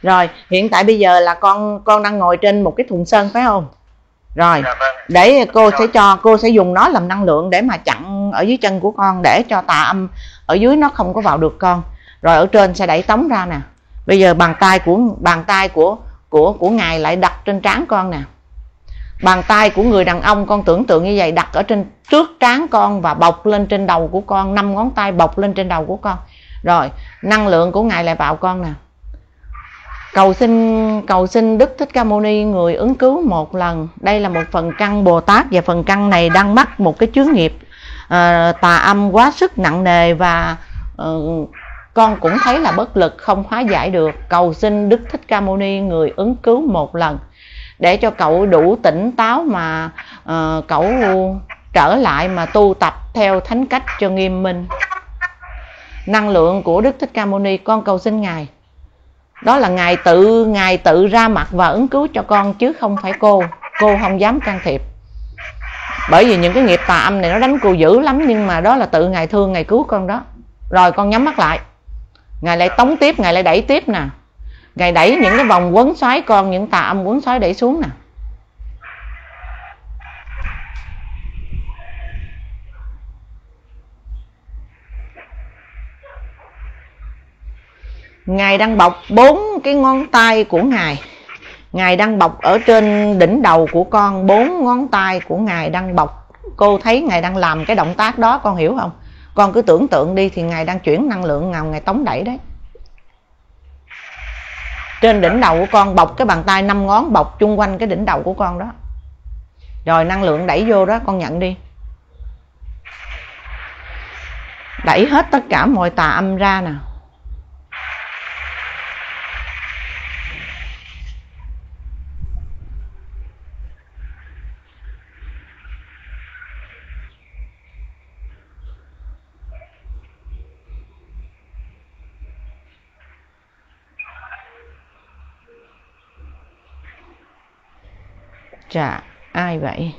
Rồi hiện tại bây giờ là con đang ngồi trên một cái thùng sơn phải không? Rồi Dạ vâng. để cô sẽ dùng nó làm năng lượng để mà chặn ở dưới chân của con, để cho tà âm ở dưới nó không có vào được con. Rồi ở trên sẽ đẩy tống ra nè. Bây giờ bàn tay của ngài lại đặt trên trán con nè. Bàn tay của người đàn ông con tưởng tượng như vậy, đặt ở trên trước trán con và bọc lên trên đầu của con, 5 ngón tay bọc lên trên đầu của con. Rồi năng lượng của ngài lại vào con nè. Cầu xin Đức Thích Ca Mâu Ni, người ứng cứu một lần. Đây là một phần căn Bồ Tát, và phần căn này đang mắc một cái chướng nghiệp tà âm quá sức nặng nề, và con cũng thấy là bất lực không hóa giải được. Cầu xin Đức Thích Ca Mâu Ni, người ứng cứu một lần, để cho cậu đủ tỉnh táo mà cậu trở lại mà tu tập theo thánh cách cho nghiêm minh. Năng lượng của Đức Thích Ca Mâu Ni, con cầu xin ngài. Đó là ngài tự ra mặt và ứng cứu cho con, chứ không phải cô không dám can thiệp. Bởi vì những cái nghiệp tà âm này nó đánh cô dữ lắm, nhưng mà đó là tự ngài thương, ngài cứu con đó. Rồi con nhắm mắt lại, ngài lại tống tiếp, ngài lại đẩy tiếp nè. Ngài đẩy những cái vòng quấn xoáy con, những tà âm quấn xoáy đẩy xuống nè. Ngài đang bọc 4 cái ngón tay của ngài. Ngài đang bọc ở trên đỉnh đầu của con, 4 ngón tay của ngài đang bọc. Cô thấy ngài đang làm cái động tác đó, con hiểu không? Con cứ tưởng tượng đi, thì ngài đang chuyển năng lượng nào, ngài tống đẩy đấy. Trên đỉnh đầu của con bọc cái bàn tay 5 ngón bọc chung quanh cái đỉnh đầu của con đó. Rồi năng lượng đẩy vô đó, con nhận đi. Đẩy hết tất cả mọi tà âm ra nè. Chà, ai vậy?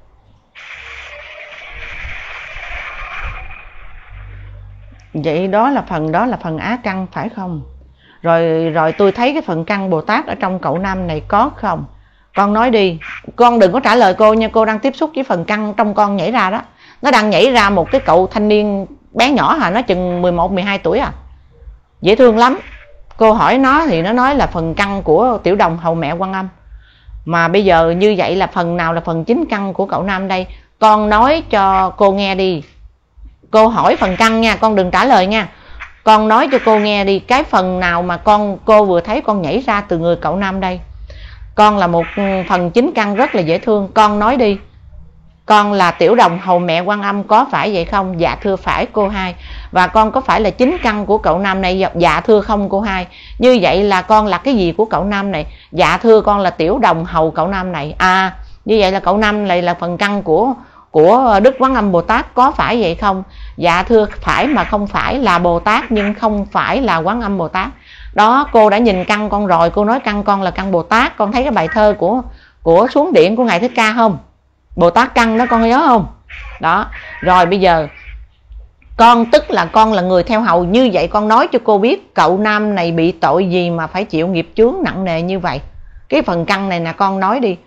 Vậy đó là phần á căn phải không? Rồi tôi thấy cái phần căn Bồ Tát ở trong cậu nam này có không? Con nói đi, con đừng có trả lời cô nha, cô đang tiếp xúc với phần căn trong con nhảy ra đó. Nó đang nhảy ra một cái cậu thanh niên bé nhỏ hả, nó chừng 11-12 tuổi à. Dễ thương lắm. Cô hỏi nó thì nó nói là phần căn của Tiểu Đồng hầu mẹ Quan Âm. Mà bây giờ như vậy là phần nào là phần chính căn của cậu nam đây? Con nói cho cô nghe đi. Cô hỏi phần căn nha, con đừng trả lời nha. Con nói cho cô nghe đi, cái phần nào mà cô vừa thấy con nhảy ra từ người cậu nam đây? Con là một phần chính căn rất là dễ thương, con nói đi. Con là Tiểu Đồng hầu mẹ Quan Âm, có phải vậy không? Dạ thưa phải cô hai. Và con có phải là chính căn của cậu nam này? Dạ thưa không cô hai. Như vậy là con là cái gì của cậu nam này? Dạ thưa con là Tiểu Đồng hầu cậu nam này. À, như vậy là cậu nam này là phần căn của Đức Quán Âm Bồ Tát, có phải vậy không? Dạ thưa phải mà không phải, là Bồ Tát nhưng không phải là Quán Âm Bồ Tát. Đó, cô đã nhìn căn con rồi, cô nói căn con là căn Bồ Tát. Con thấy cái bài thơ của Xuống Điện của Ngài Thích Ca không? Bồ Tát căn đó, con nhớ không? Đó, rồi bây giờ con tức là con là người theo hầu. Như vậy con nói cho cô biết cậu nam này bị tội gì mà phải chịu nghiệp chướng nặng nề như vậy? Cái phần căn này nè, con nói đi.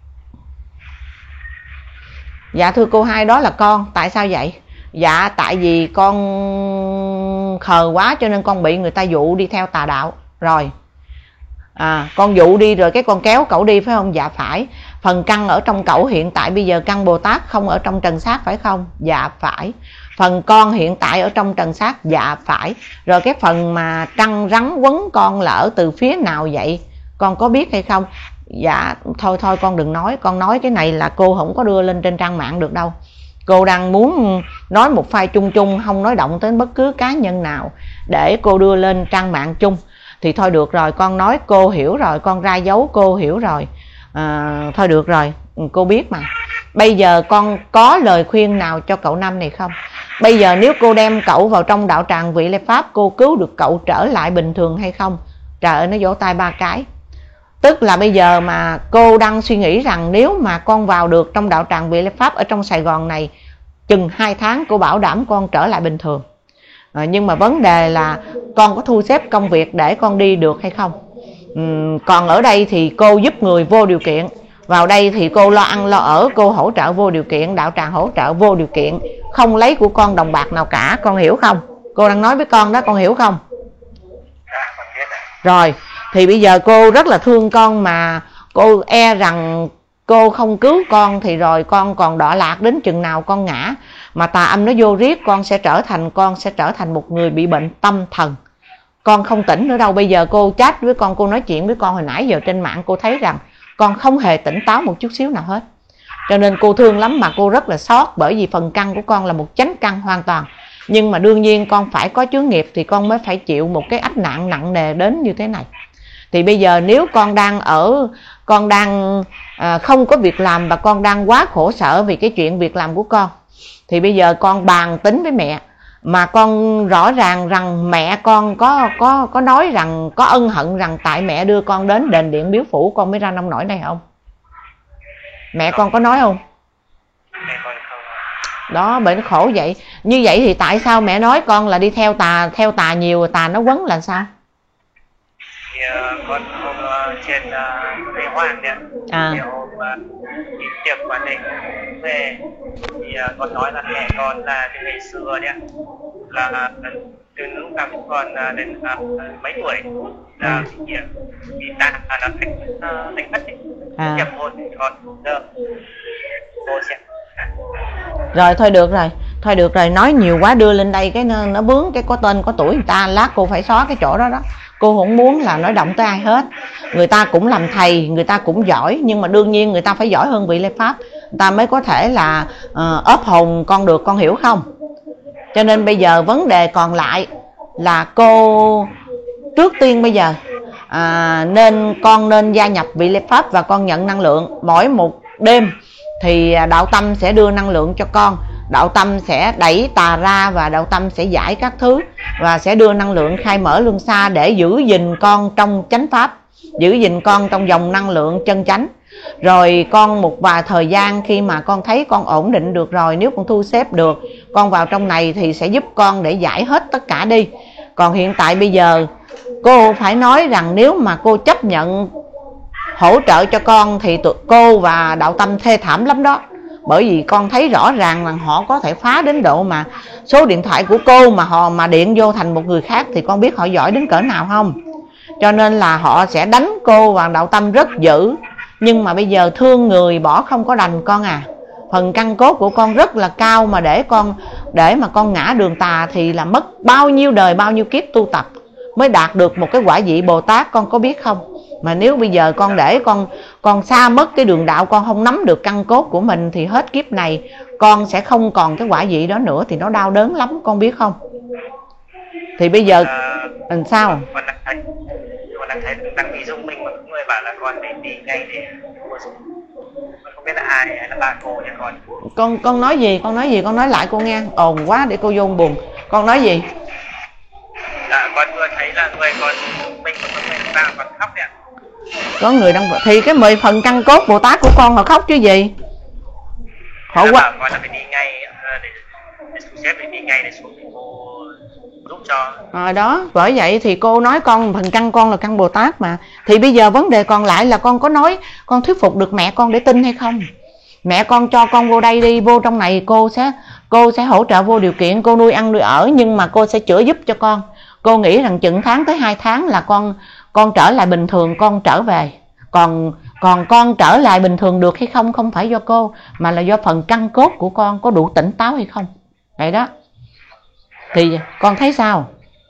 Dạ thưa cô hai, đó là con. Tại sao vậy? Dạ tại vì con khờ quá cho nên con bị người ta dụ đi theo tà đạo. Rồi con dụ đi rồi cái con kéo cậu đi phải không? Dạ phải. Phần căn ở trong cậu hiện tại bây giờ căn Bồ Tát không ở trong trần xác phải không? Dạ phải. Phần con hiện tại ở trong trần xác? Dạ phải. Rồi cái phần mà trăng rắn quấn con là ở từ phía nào vậy? Con có biết hay không? Dạ thôi con đừng nói. Con nói cái này là cô không có đưa lên trên trang mạng được đâu. Cô đang muốn nói một file chung chung, không nói động tới bất cứ cá nhân nào để cô đưa lên trang mạng chung. Thì thôi được rồi, con nói cô hiểu rồi, con ra dấu cô hiểu rồi. Thôi được rồi, cô biết mà. Bây giờ con có lời khuyên nào cho cậu nam này không? Bây giờ nếu cô đem cậu vào trong đạo tràng Vị Lê Pháp, cô cứu được cậu trở lại bình thường hay không? Trời ơi, nó vỗ tay 3 cái. Tức là bây giờ mà cô đang suy nghĩ rằng nếu mà con vào được trong đạo tràng Vị Lê Pháp ở trong Sài Gòn này, chừng 2 tháng cô bảo đảm con trở lại bình thường. Nhưng mà vấn đề là con có thu xếp công việc để con đi được hay không? Còn ở đây thì cô giúp người vô điều kiện, vào đây thì cô lo ăn lo ở, cô hỗ trợ vô điều kiện, đạo tràng hỗ trợ vô điều kiện, không lấy của con đồng bạc nào cả, con hiểu không? Cô đang nói với con đó, con hiểu không? Rồi thì bây giờ cô rất là thương con, mà cô e rằng cô không cứu con thì rồi con còn đọa lạc đến chừng nào con ngã mà tà âm nó vô riết, con sẽ trở thành một người bị bệnh tâm thần. Con không tỉnh nữa đâu. Bây giờ cô chat với con, cô nói chuyện với con hồi nãy giờ trên mạng, cô thấy rằng con không hề tỉnh táo một chút xíu nào hết. Cho nên cô thương lắm, mà cô rất là xót, bởi vì phần căn của con là một chánh căn hoàn toàn. Nhưng mà đương nhiên con phải có chướng nghiệp thì con mới phải chịu một cái ách nạn nặng nề đến như thế này. Thì bây giờ nếu con đang không có việc làm và con đang quá khổ sở vì cái chuyện việc làm của con, thì bây giờ con bàn tính với mẹ, mà con rõ ràng rằng mẹ con có nói rằng có ân hận rằng tại mẹ đưa con đến đền Điện Biếu Phủ con mới ra nông nổi này không? Mẹ con có nói không? Đó, bởi nó khổ vậy. Như vậy thì tại sao mẹ nói con là đi theo tà nhiều, tà nó quấn là sao? Thì con hôm trên Lê Hoàng đấy, thì hôm đi tiệc quản định về thì con nói là mẹ con là từ ngày xưa đấy, là từ lúc nào còn đến mấy tuổi là bị tà là đánh mất nhập hồn con giờ cô sẽ rồi thôi được rồi, nói nhiều quá đưa lên đây cái nó vướng cái có tên có tuổi người ta, lát cô phải xóa cái chỗ đó đó. Cô không muốn là nói động tới ai hết. Người ta cũng làm thầy, người ta cũng giỏi, nhưng mà đương nhiên người ta phải giỏi hơn vị Lê Pháp, người ta mới có thể là ốp hồn con được, con hiểu không? Cho nên bây giờ vấn đề còn lại là cô trước tiên bây giờ con nên gia nhập vị Lê Pháp và con nhận năng lượng mỗi một đêm. Thì đạo tâm sẽ đưa năng lượng cho con, đạo tâm sẽ đẩy tà ra và đạo tâm sẽ giải các thứ và sẽ đưa năng lượng khai mở luân xa để giữ gìn con trong chánh pháp, giữ gìn con trong dòng năng lượng chân chánh. Rồi con một vài thời gian khi mà con thấy con ổn định được rồi, nếu con thu xếp được, con vào trong này thì sẽ giúp con để giải hết tất cả đi. Còn hiện tại bây giờ cô phải nói rằng nếu mà cô chấp nhận hỗ trợ cho con thì cô và đạo tâm thê thảm lắm đó. Bởi vì con thấy rõ ràng là họ có thể phá đến độ mà số điện thoại của cô mà điện vô thành một người khác thì con biết họ giỏi đến cỡ nào không? Cho nên là họ sẽ đánh cô và đạo tâm rất dữ. Nhưng mà bây giờ thương người bỏ không có đành con à. Phần căn cốt của con rất là cao, mà để mà con ngã đường tà thì là mất bao nhiêu đời bao nhiêu kiếp tu tập mới đạt được một cái quả vị Bồ Tát, con có biết không? Mà nếu bây giờ con để con xa mất cái đường đạo, con không nắm được căn cốt của mình thì hết kiếp này con sẽ không còn cái quả vị đó nữa, thì nó đau đớn lắm, con biết không? Thì bây giờ làm sao? Con đang thấy đang bị dung mình, mà người bảo là con phải đi ngay để mua súng. Con không biết là ai hay là bà cô nhà con. Con nói gì? Con nói lại cô nghe, ồn quá để cô vô buồn. Con nói gì? Con vừa thấy là người con mình có người ta còn khóc đấy ạ. Có người đang thì cái 10 phần căn cốt Bồ Tát của con họ khóc chứ gì. Họ quá. Con là phải đi ngay để thu xếp để đi ngay để xuống cô giúp cho. Đó, bởi vậy thì cô nói con phần căn con là căn Bồ Tát mà. Thì bây giờ vấn đề còn lại là con có nói, con thuyết phục được mẹ con để tin hay không? Mẹ con cho con vô đây đi, vô trong này cô sẽ hỗ trợ vô điều kiện, cô nuôi ăn nuôi ở, nhưng mà cô sẽ chữa giúp cho con. Cô nghĩ rằng chừng tháng tới 2 tháng là con trở lại bình thường, con trở về. Còn con trở lại bình thường được hay không không phải do cô, mà là do phần căn cốt của con có đủ tỉnh táo hay không. Vậy đó. Thì con thấy sao?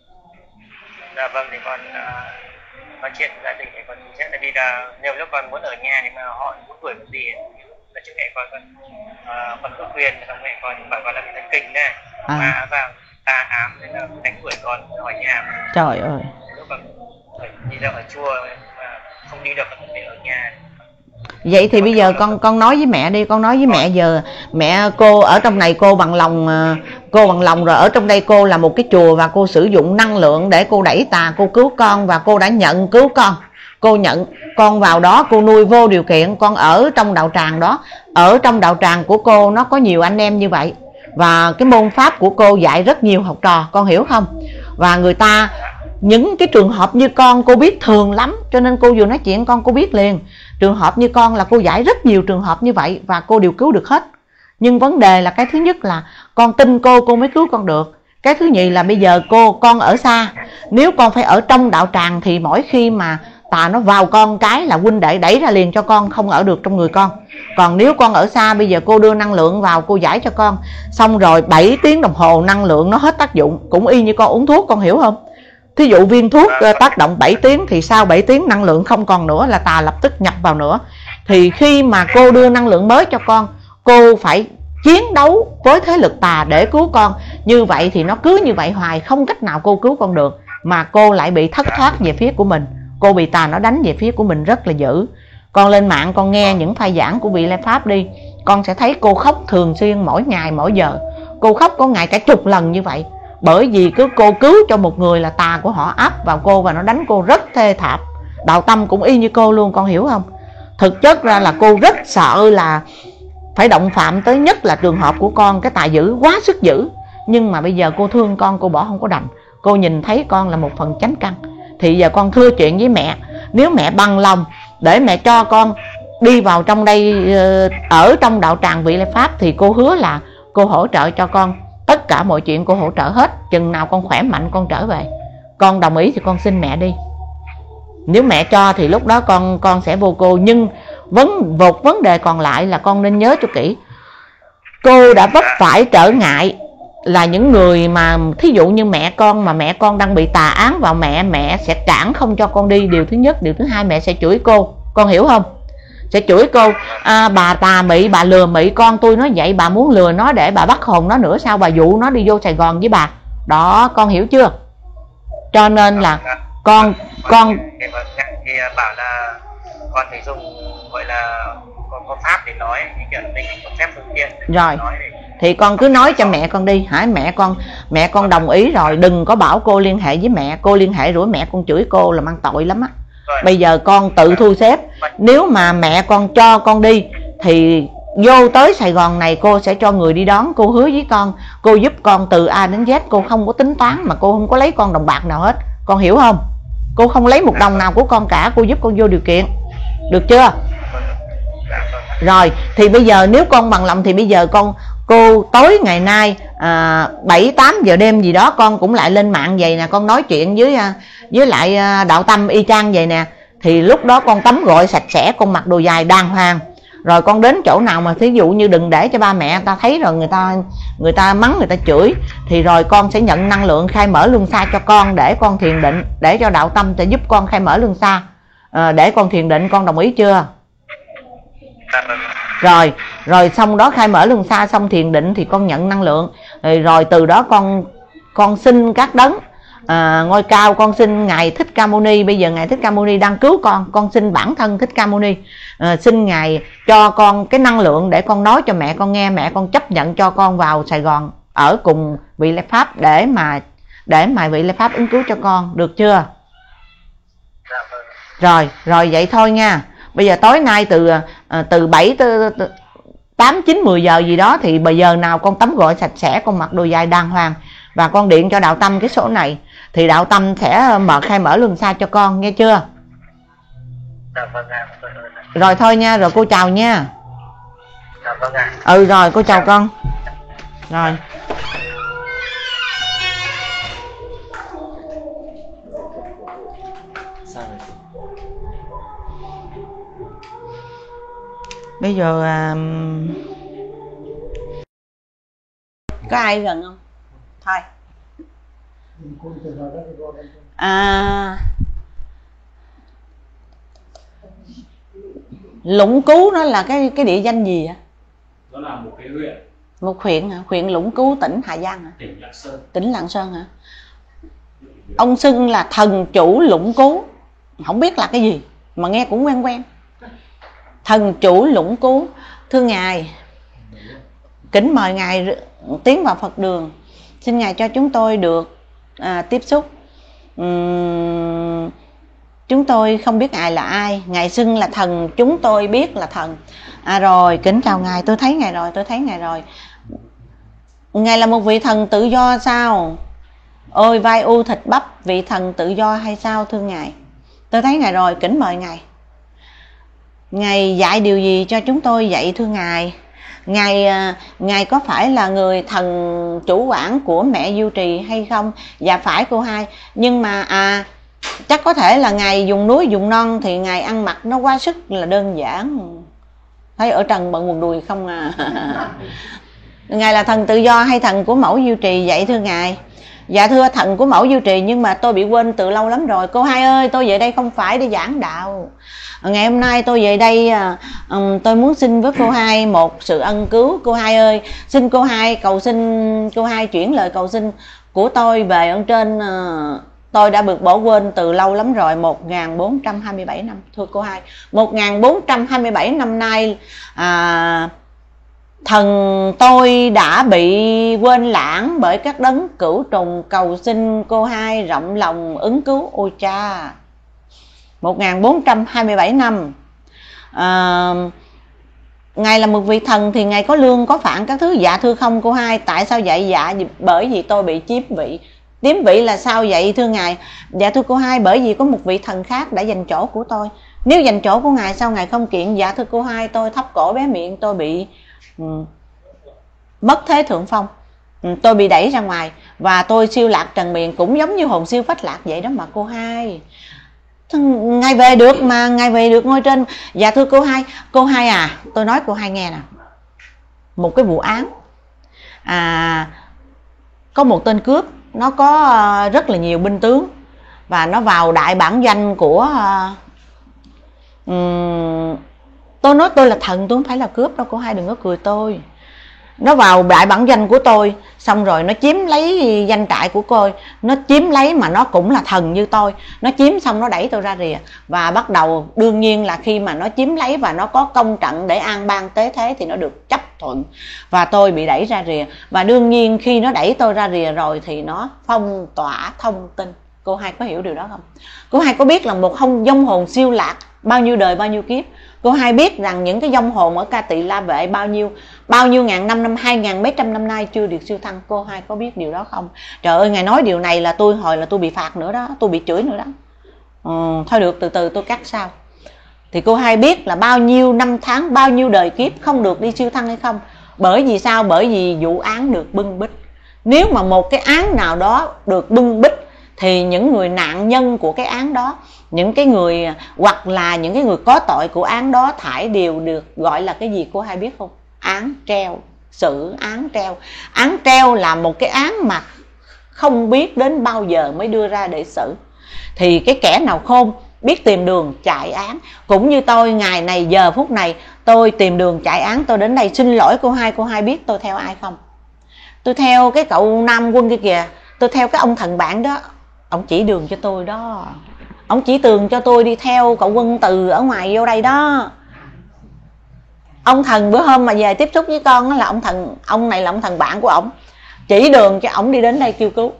Dạ vâng, thì con nói chuyện gia đình thì con sẽ là đi là nếu như con muốn ở nhà thì mà họ muốn đuổi một gì là trước mẹ con có quyền, xong mẹ con bảo con là bị thần kinh này, mà vào tà ám nên là đánh đuổi con khỏi nhà. Trời ơi. Lúc mà đi ra ở chùa mà không đi được thì ở nhà. Vậy thì bây giờ con nói với mẹ đi, con nói với mẹ giờ mẹ cô ở trong này cô bằng lòng rồi, ở trong đây cô là một cái chùa và cô sử dụng năng lượng để cô đẩy tà, cô cứu con và cô đã nhận cứu con. Cô nhận con vào đó, cô nuôi vô điều kiện, con ở trong đạo tràng đó. Ở trong đạo tràng của cô nó có nhiều anh em như vậy, và cái môn pháp của cô dạy rất nhiều học trò, con hiểu không? Và người ta những cái trường hợp như con cô biết thường lắm, cho nên cô vừa nói chuyện con cô biết liền. Trường hợp như con là cô giải rất nhiều trường hợp như vậy và cô đều cứu được hết. Nhưng vấn đề là cái thứ nhất là con tin cô mới cứu con được. Cái thứ nhì là bây giờ con ở xa, nếu con phải ở trong đạo tràng thì mỗi khi mà tà nó vào con cái là huynh đệ đẩy ra liền cho con, không ở được trong người con. Còn nếu con ở xa, bây giờ cô đưa năng lượng vào, cô giải cho con, xong rồi 7 tiếng đồng hồ năng lượng nó hết tác dụng, cũng y như con uống thuốc, con hiểu không? Thí dụ viên thuốc tác động 7 tiếng thì sau 7 tiếng năng lượng không còn nữa là tà lập tức nhập vào nữa. Thì khi mà cô đưa năng lượng mới cho con, cô phải chiến đấu với thế lực tà để cứu con. Như vậy thì nó cứ như vậy hoài, không cách nào cô cứu con được, mà cô lại bị thất thoát về phía của mình. Cô bị tà nó đánh về phía của mình rất là dữ. Con lên mạng con nghe những bài giảng của vị Lai Pháp đi, con sẽ thấy cô khóc thường xuyên, mỗi ngày mỗi giờ. Cô khóc có ngày cả chục lần như vậy. Bởi vì cô cứu cho một người là tà của họ áp vào cô và nó đánh cô rất thê thảm. Đạo Tâm cũng y như cô luôn, con hiểu không? Thực chất ra là cô rất sợ là phải động phạm tới, nhất là trường hợp của con, cái tà dữ quá sức dữ. Nhưng mà bây giờ cô thương con, cô bỏ không có đành. Cô nhìn thấy con là một phần chánh căn. Thì giờ con thưa chuyện với mẹ, nếu mẹ bằng lòng để mẹ cho con đi vào trong đây, ở trong đạo tràng vị Lai Pháp, thì cô hứa là cô hỗ trợ cho con tất cả mọi chuyện, cô hỗ trợ hết. Chừng nào con khỏe mạnh con trở về. Con đồng ý thì con xin mẹ đi. Nếu mẹ cho thì lúc đó con sẽ vô cô. Nhưng vấn đề còn lại là con nên nhớ cho kỹ, cô đã vấp phải trở ngại là những người mà thí dụ như mẹ con, mà mẹ con đang bị tà án vào mẹ sẽ cản không cho con đi. Điều thứ nhất. Điều thứ hai, mẹ sẽ chửi cô, con hiểu không? Sẽ chửi cô, bà tà mị, bà lừa mị con tôi, nói vậy bà muốn lừa nó để bà bắt hồn nó nữa sao, bà dụ nó đi vô Sài Gòn với bà đó, con hiểu chưa? Cho nên là con bảo là con phải dùng gọi là có pháp để nói, kiểu mình có phép phương tiện rồi thì con cứ nói cho mẹ con đi hả? Mẹ con đồng ý rồi, đừng có bảo cô liên hệ với mẹ. Cô liên hệ rủi mẹ con chửi cô là mang tội lắm á. Bây giờ con tự thu xếp. Nếu mà mẹ con cho con đi thì vô tới Sài Gòn này cô sẽ cho người đi đón. Cô hứa với con, cô giúp con từ A đến Z. Cô không có tính toán, mà cô không có lấy con đồng bạc nào hết, con hiểu không? Cô không lấy một đồng nào của con cả. Cô giúp con vô điều kiện, được chưa? Rồi thì bây giờ nếu con bằng lòng thì bây giờ cô tối ngày nay 7-8 giờ đêm gì đó, con cũng lại lên mạng vậy nè, con nói chuyện với lại Đạo Tâm y chang vậy nè. Thì lúc đó con tắm gội sạch sẽ, con mặc đồ dài đàng hoàng, rồi con đến chỗ nào mà thí dụ như đừng để cho ba mẹ ta thấy rồi người ta mắng, người ta chửi, thì rồi con sẽ nhận năng lượng khai mở luân xa cho con để con thiền định, để cho Đạo Tâm sẽ giúp con khai mở luân xa để con thiền định. Con đồng ý chưa? Rồi xong đó khai mở luân xa xong thiền định thì con nhận năng lượng, rồi từ đó con xin các đấng ngôi cao, con xin Ngài Thích Ca Mâu Ni. Bây giờ Ngài Thích Ca Mâu Ni đang cứu con xin bản thân Thích Ca Mâu Ni, xin Ngài cho con cái năng lượng để con nói cho mẹ con nghe, mẹ con chấp nhận cho con vào Sài Gòn ở cùng vị Lai Pháp để mà vị Lai Pháp ứng cứu cho con, được chưa? Rồi vậy thôi nha. Bây giờ tối nay từ 7 tới 8, 9, 10 giờ gì đó, thì bây giờ nào con tắm gội sạch sẽ, con mặc đồ dài đàng hoàng, và con điện cho Đạo Tâm cái số này, thì Đạo Tâm sẽ khai mở luân xa cho con, nghe chưa? Rồi thôi nha, rồi cô chào nha. Rồi cô chào con. Rồi bây giờ có ai gần không? Thôi Lũng Cú nó là cái địa danh gì ạ? Nó là một cái huyện. Một huyện hả? Huyện Lũng Cú, tỉnh Hà Giang hả? Tỉnh Lạng Sơn. Tỉnh Lạng Sơn hả? Ông xưng là thần chủ Lũng Cú, không biết là cái gì mà nghe cũng quen quen. Thần chủ Lũng Cú. Thưa Ngài, kính mời Ngài tiến vào Phật đường. Xin Ngài cho chúng tôi được tiếp xúc. Chúng tôi không biết Ngài là ai. Ngài xưng là thần, chúng tôi biết là thần. Rồi, kính chào Ngài. Tôi thấy Ngài rồi. Ngài là một vị thần tự do sao? Ôi vai u thịt bắp, vị thần tự do hay sao thưa Ngài? Tôi thấy Ngài rồi, kính mời Ngài. Ngài dạy điều gì cho chúng tôi vậy thưa Ngài? Ngài có phải là người thần chủ quản của mẹ Diêu Trì hay không? Dạ phải cô Hai. Nhưng mà chắc có thể là Ngài dùng núi dùng non thì Ngài ăn mặc nó quá sức là đơn giản. Thấy ở trần bận quần đùi không à. Ngài là thần tự do hay thần của mẫu Diêu Trì vậy thưa Ngài? Dạ thưa thần của mẫu Diêu Trì, nhưng mà tôi bị quên từ lâu lắm rồi. Cô Hai ơi, tôi về đây không phải để giảng đạo. Ngày hôm nay tôi về đây tôi muốn xin với cô Hai một sự ân cứu. Cô Hai ơi, xin cô Hai cầu xin cô Hai chuyển lời cầu xin của tôi về ơn trên. Tôi đã được bỏ quên từ lâu lắm rồi, 1427 năm. Thưa cô Hai, 1427 năm nay thần tôi đã bị quên lãng bởi các đấng cửu trùng. Cầu xin cô Hai rộng lòng ứng cứu. Ôi cha, 1427 năm. Ngài là một vị thần thì Ngài có lương có phản các thứ. Dạ thưa không cô Hai. Tại sao vậy? Dạ bởi vì tôi bị chiếm vị. Chiếm vị là sao vậy thưa Ngài? Dạ thưa cô Hai, bởi vì có một vị thần khác đã giành chỗ của tôi. Nếu giành chỗ của Ngài sao Ngài không kiện? Dạ thưa cô Hai, tôi thấp cổ bé miệng, tôi bị mất thế thượng phong. Tôi bị đẩy ra ngoài và tôi siêu lạc trần miền, cũng giống như hồn siêu phách lạc vậy đó mà cô Hai. Ngài về được mà, Ngài về được ngôi trên. Dạ thưa cô Hai à, tôi nói cô Hai nghe nè. Một cái vụ án có một tên cướp, nó có rất là nhiều binh tướng và nó vào đại bản doanh của tôi nói tôi là thần, tôi không phải là cướp đâu cô Hai, đừng có cười tôi. Nó vào đại bản doanh của tôi, xong rồi nó chiếm lấy doanh trại của tôi. Nó chiếm lấy mà nó cũng là thần như tôi. Nó chiếm xong nó đẩy tôi ra rìa. Và bắt đầu đương nhiên là khi mà nó chiếm lấy và nó có công trận để an bang tế thế thì nó được chấp thuận. Và tôi bị đẩy ra rìa. Và đương nhiên khi nó đẩy tôi ra rìa rồi thì nó phong tỏa thông tin. Cô Hai có hiểu điều đó không? Cô Hai có biết là một vong hồn siêu lạc bao nhiêu đời bao nhiêu kiếp? Cô Hai biết rằng những cái vong hồn ở Ca Tỳ La Vệ bao nhiêu ngàn năm 2000 mấy trăm năm nay chưa được siêu thăng? Cô Hai có biết điều đó không? Trời ơi, Ngài nói điều này là tôi hồi là tôi bị phạt nữa đó, tôi bị chửi nữa đó. Thôi được, từ từ tôi cắt sau. Thì cô Hai biết là bao nhiêu năm tháng, bao nhiêu đời kiếp không được đi siêu thăng hay không? Bởi vì sao? Bởi vì vụ án được bưng bít. Nếu mà một cái án nào đó được bưng bít thì những người nạn nhân của cái án đó, những cái người hoặc là những cái người có tội của án đó thải đều được gọi là cái gì cô Hai biết không? Án treo, xử án treo. Án treo là một cái án mà không biết đến bao giờ mới đưa ra để xử. Thì cái kẻ nào khôn biết tìm đường chạy án. Cũng như tôi ngày này giờ phút này tôi tìm đường chạy án, tôi đến đây xin lỗi cô Hai biết tôi theo ai không? Tôi theo cái cậu Nam Quân kia kìa, tôi theo cái ông thần bạn đó. Ông chỉ đường cho tôi đó. Ông chỉ tường cho tôi đi theo cậu Quân từ ở ngoài vô đây đó. Ông thần bữa hôm mà về tiếp xúc với con đó là ông này là ông thần bạn của ổng, chỉ đường cho ổng đi đến đây kêu cứu.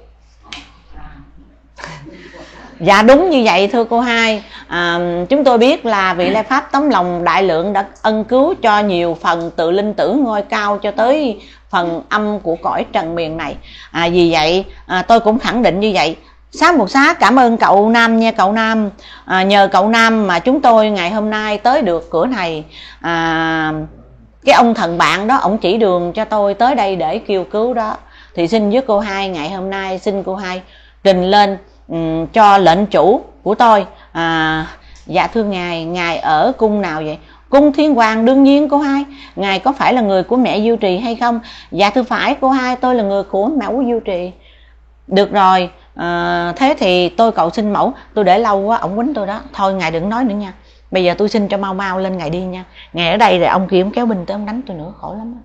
Dạ đúng như vậy thưa cô Hai. Chúng tôi biết là vị Lai Pháp tấm lòng đại lượng đã ân cứu cho nhiều phần tự linh tử ngôi cao cho tới phần âm của cõi trần miền này. Vì vậy tôi cũng khẳng định như vậy. Xá một xá cảm ơn cậu Nam nha cậu Nam. Nhờ cậu Nam mà chúng tôi ngày hôm nay tới được cửa này. Cái ông thần bạn đó, ông chỉ đường cho tôi tới đây để kêu cứu đó. Thì xin với cô Hai ngày hôm nay xin cô Hai trình lên cho lệnh chủ của tôi. Dạ thưa Ngài ở cung nào vậy? Cung Thiên Hoàng đương nhiên cô Hai. Ngài có phải là người của mẹ Diêu Trì hay không? Dạ thưa phải cô Hai, tôi là người của mẫu Diêu Trì. Được rồi, thế thì tôi cầu xin mẫu. Tôi để lâu quá, ổng quýnh tôi đó. Thôi Ngài đừng nói nữa nha. Bây giờ tôi xin cho mau mau lên Ngài đi nha. Ngài ở đây rồi ông kia ông kéo binh tới ông đánh tôi nữa, khổ lắm đó.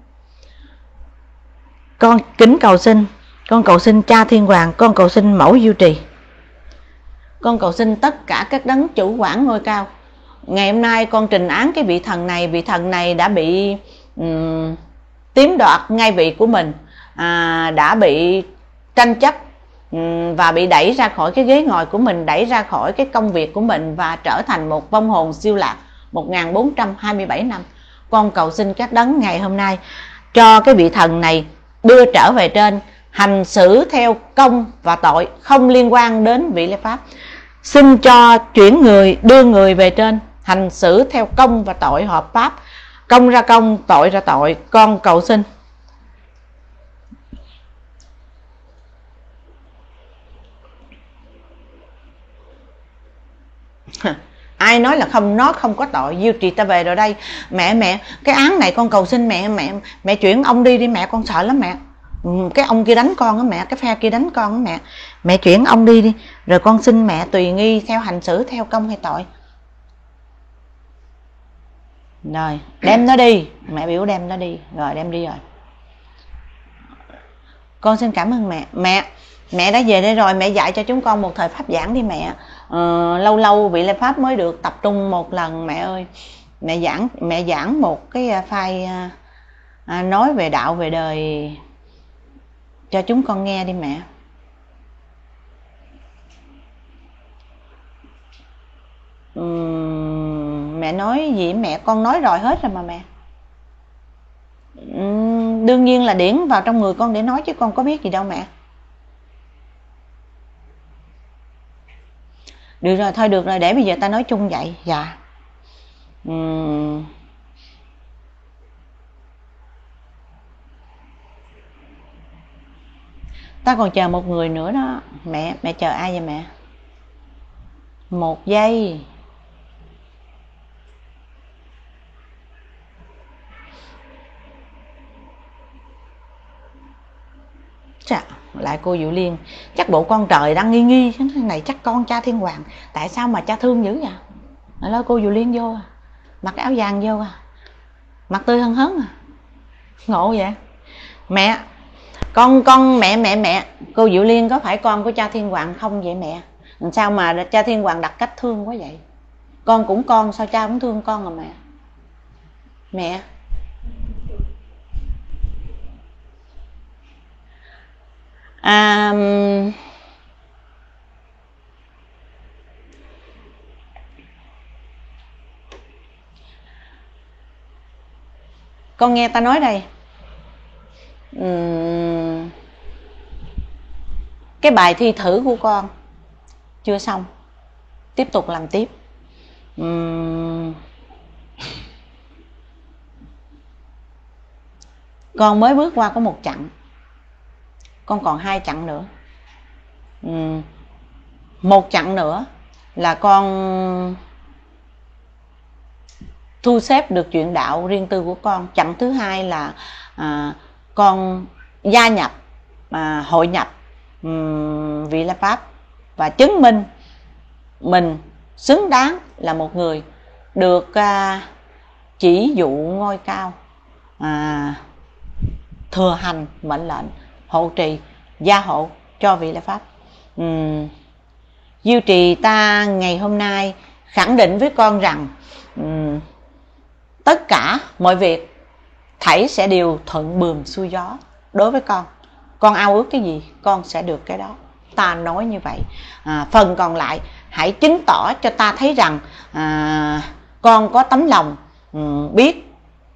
Con kính cầu xin, con cầu xin cha Thiên Hoàng, con cầu xin mẫu Diêu Trì, con cầu xin tất cả các đấng chủ quản ngôi cao. Ngày hôm nay con trình án cái vị thần này đã bị chiếm đoạt ngai vị của mình, đã bị tranh chấp và bị đẩy ra khỏi cái ghế ngồi của mình, đẩy ra khỏi cái công việc của mình và trở thành một vong hồn siêu lạc 1427 năm. Con cầu xin các đấng ngày hôm nay cho cái vị thần này đưa trở về trên, hành xử theo công và tội, không liên quan đến vị lễ pháp. Xin cho chuyển người, đưa người về trên, hành xử theo công và tội hợp pháp, công ra công, tội ra tội, con cầu xin. Ai nói là không, nó không có tội. Diêu Trì ta về rồi đây. Mẹ cái án này con cầu xin mẹ chuyển ông đi đi mẹ, con sợ lắm mẹ. Cái ông kia đánh con á mẹ, cái phe kia đánh con á mẹ chuyển ông đi đi, rồi con xin mẹ tùy nghi theo hành xử theo công hay tội. Rồi đem nó đi, mẹ biểu đem nó đi, rồi đem đi rồi. Con xin cảm ơn mẹ đã về đây rồi, mẹ dạy cho chúng con một thời pháp giảng đi mẹ. Lâu lâu vị lễ pháp mới được tập trung một lần mẹ ơi. Mẹ giảng một cái file nói về đạo về đời cho chúng con nghe đi mẹ. Mẹ nói gì mẹ, con nói rồi hết rồi mà mẹ. Đương nhiên là điển vào trong người con để nói chứ con có biết gì đâu mẹ. Được rồi, thôi được rồi, để bây giờ ta nói chung vậy. Dạ. Ta còn chờ một người nữa đó. Mẹ chờ ai vậy mẹ? 1 giây. Chà, lại cô Diệu Liên. Chắc bộ con trời đang nghi thế này, chắc con cha Thiên Hoàng. Tại sao mà cha thương dữ vậy? Nói cô Diệu Liên vô à, mặc áo vàng vô à, mặt tươi hân hớn à, ngộ vậy. Mẹ cô Diệu Liên có phải con của cha Thiên Hoàng không vậy mẹ? Sao mà cha Thiên Hoàng đặt cách thương quá vậy? Con cũng con, sao cha cũng thương con à mẹ? Con nghe ta nói đây. Cái bài thi thử của con chưa xong, tiếp tục làm tiếp. Con mới bước qua có 1 chặng, con còn 2 chặng nữa. 1 chặng nữa là con thu xếp được chuyện đạo riêng tư của con. Chặng thứ 2 là con gia nhập, hội nhập vị La Pháp và chứng minh mình xứng đáng là một người được chỉ dụ ngôi cao, thừa hành mệnh lệnh, hộ trì, gia hộ cho vị La Pháp. Diêu Trì ta ngày hôm nay khẳng định với con rằng tất cả mọi việc thảy sẽ đều thuận buồm xuôi gió đối với con. Con ao ước cái gì con sẽ được cái đó. Ta nói như vậy. Phần còn lại hãy chứng tỏ cho ta thấy rằng con có tấm lòng biết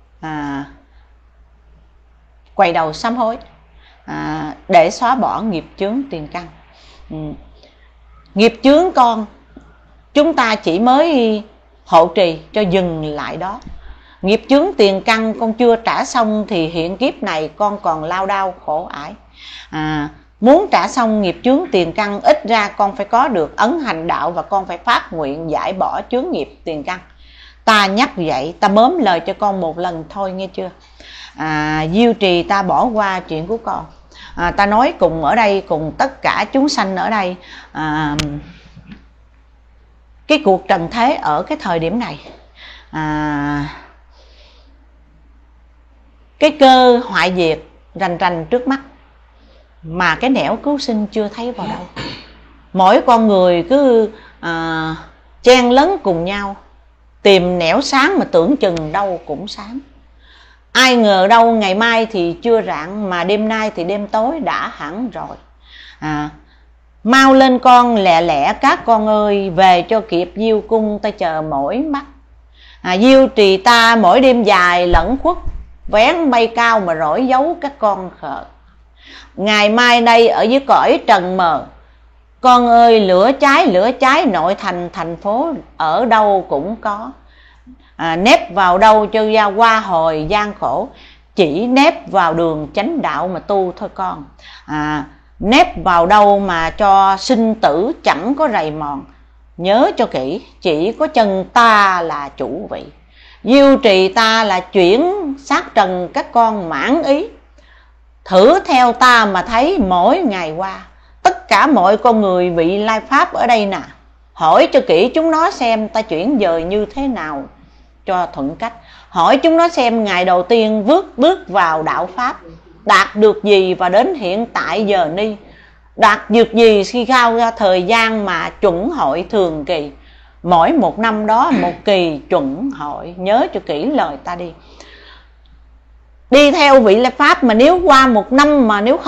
quay đầu sám hối, để xóa bỏ nghiệp chướng tiền căn. Nghiệp chướng con chúng ta chỉ mới hộ trì cho dừng lại đó. Nghiệp chướng tiền căn con chưa trả xong thì hiện kiếp này con còn lao đao khổ ải. Muốn trả xong nghiệp chướng tiền căn, ít ra con phải có được ấn hành đạo và con phải phát nguyện giải bỏ chướng nghiệp tiền căn. Ta nhắc vậy, ta mớm lời cho con một lần thôi nghe chưa? Diêu Trì ta bỏ qua chuyện của con. Ta nói cùng ở đây, cùng tất cả chúng sanh ở đây, cái cuộc trần thế ở cái thời điểm này, cái cơ hoại diệt rành rành trước mắt, mà cái nẻo cứu sinh chưa thấy vào đâu. Mỗi con người cứ chen lấn cùng nhau tìm nẻo sáng mà tưởng chừng đâu cũng sáng. Ai ngờ đâu ngày mai thì chưa rạng, mà đêm nay thì đêm tối đã hẳn rồi. Mau lên con lẹ lẹ các con ơi, về cho kịp Diêu cung ta chờ mỏi mắt. Diêu Trì ta mỗi đêm dài lẫn khuất, vén bay cao mà rỗi dấu các con khờ. Ngày mai đây ở dưới cõi trần mờ, con ơi lửa cháy nội thành thành phố ở đâu cũng có. Nép vào đâu cho ra qua hồi gian khổ, chỉ nép vào đường chánh đạo mà tu thôi con. Nép vào đâu mà cho sinh tử chẳng có rầy mòn. Nhớ cho kỹ, chỉ có chân ta là chủ vị, diêu trì ta là chuyển xác trần các con mãn ý. Thử theo ta mà thấy mỗi ngày qua, tất cả mọi con người vị lai pháp ở đây nè, hỏi cho kỹ chúng nó xem ta chuyển dời như thế nào cho thuận cách. Hỏi chúng nó xem ngày đầu tiên bước vào đạo pháp đạt được gì, và đến hiện tại giờ ni đạt được gì khi khao ra thời gian mà chuẩn hội thường kỳ. Mỗi một năm đó một kỳ chuẩn hội, nhớ cho kỹ lời ta đi. Đi theo vị lai pháp mà nếu qua một năm mà nếu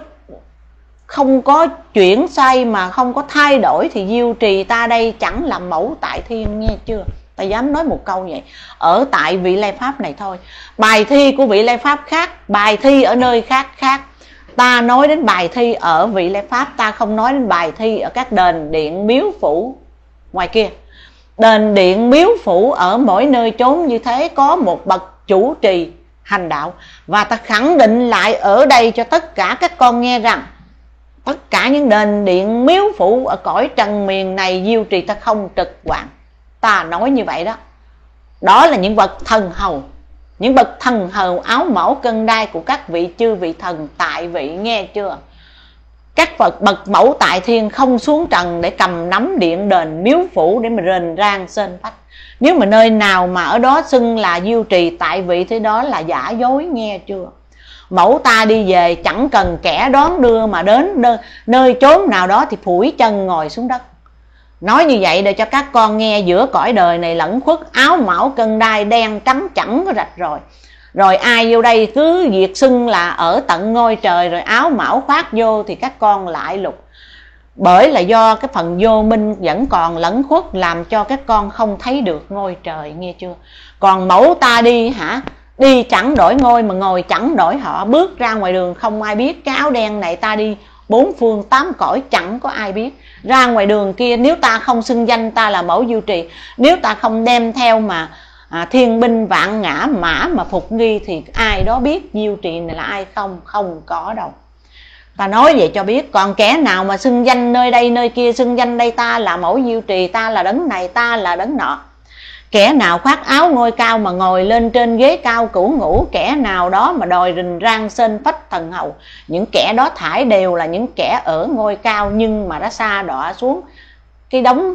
không có chuyển sai mà không có thay đổi thì diêu trì ta đây chẳng làm mẫu tại thiên, nghe chưa? Ta dám nói một câu vậy. Ở tại vị lai pháp này thôi. Bài thi của vị lai pháp khác, bài thi ở nơi khác khác. Ta nói đến bài thi ở vị lai pháp, ta không nói đến bài thi ở các đền điện miếu phủ ngoài kia. Đền điện miếu phủ ở mỗi nơi chốn như thế có một bậc chủ trì hành đạo. Và ta khẳng định lại ở đây cho tất cả các con nghe rằng tất cả những đền điện miếu phủ ở cõi trần miền này diêu trì ta không trực quản. Ta nói như vậy đó. Đó là những bậc thần hầu, những bậc thần hầu áo mão cân đai của các vị chư vị thần tại vị, nghe chưa? Các bậc mẫu tại thiên không xuống trần để cầm nắm điện đền miếu phủ để mà rền rang sên phách. Nếu mà nơi nào mà ở đó xưng là diêu trì tại vị thì đó là giả dối, nghe chưa? Mẫu ta đi về chẳng cần kẻ đón đưa, mà đến nơi chốn nào đó thì phủi chân ngồi xuống đất. Nói như vậy để cho các con nghe, giữa cõi đời này lẫn khuất, áo mão cân đai đen trắng chẳng có rạch rồi. Rồi ai vô đây cứ việc xưng là ở tận ngôi trời rồi áo mão khoác vô thì các con lại lục. Bởi là do cái phần vô minh vẫn còn lẫn khuất làm cho các con không thấy được ngôi trời, nghe chưa? Còn mẫu ta đi hả? Đi chẳng đổi ngôi mà ngồi chẳng đổi họ. Bước ra ngoài đường không ai biết cái áo đen này ta đi bốn phương tám cõi chẳng có ai biết. Ra ngoài đường kia nếu ta không xưng danh ta là mẫu diêu trì, nếu ta không đem theo mà thiên binh vạn ngã mã mà phục nghi thì ai đó biết diêu trì này là ai không? Không có đâu. Ta nói vậy cho biết. Còn kẻ nào mà xưng danh nơi đây nơi kia, xưng danh đây ta là mẫu diêu trì, ta là đấng này, ta là đấng nọ. Kẻ nào khoác áo ngôi cao mà ngồi lên trên ghế cao cửu ngũ, kẻ nào đó mà đòi rình rang sên phách thần hầu, những kẻ đó thải đều là những kẻ ở ngôi cao nhưng mà đã sa đọa xuống cái đống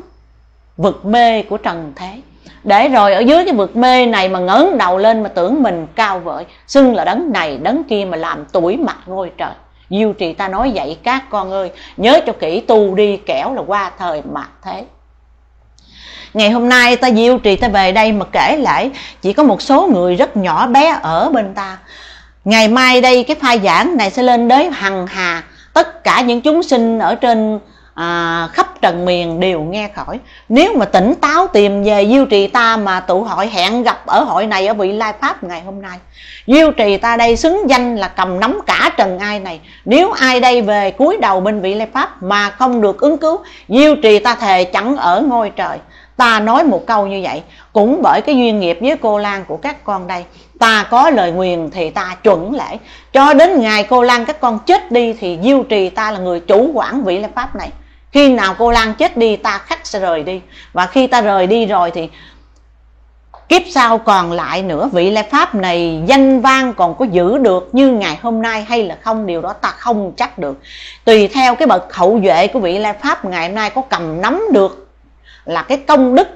vực mê của trần thế. Để rồi ở dưới cái vực mê này mà ngẩng đầu lên mà tưởng mình cao vời, xưng là đấng này đấng kia mà làm tủi mặt ngôi trời. Diêu trì ta nói vậy các con ơi, nhớ cho kỹ, tu đi kẻo là qua thời mạt thế. Ngày hôm nay ta diêu trì ta về đây mà kể lại chỉ có một số người rất nhỏ bé ở bên ta. Ngày mai đây cái phai giảng này sẽ lên đến hằng hà, tất cả những chúng sinh ở trên khắp trần miền đều nghe khỏi. Nếu mà tỉnh táo tìm về diêu trì ta mà tụ hội hẹn gặp ở hội này ở vị lai pháp ngày hôm nay. Diêu trì ta đây xứng danh là cầm nắm cả trần ai này. Nếu ai đây về cúi đầu bên vị lai pháp mà không được ứng cứu, diêu trì ta thề chẳng ở ngôi trời. Ta nói một câu như vậy cũng bởi cái duyên nghiệp với cô Lan của các con đây. Ta có lời nguyền thì ta chuẩn lễ. Cho đến ngày cô Lan các con chết đi thì diêu trì ta là người chủ quản vị lai pháp này. Khi nào cô Lan chết đi ta khắc sẽ rời đi. Và khi ta rời đi rồi thì kiếp sau còn lại nữa, vị lai pháp này danh vang còn có giữ được như ngày hôm nay hay là không, điều đó ta không chắc được. Tùy theo cái bậc hậu duệ của vị lai pháp ngày hôm nay có cầm nắm được là cái công đức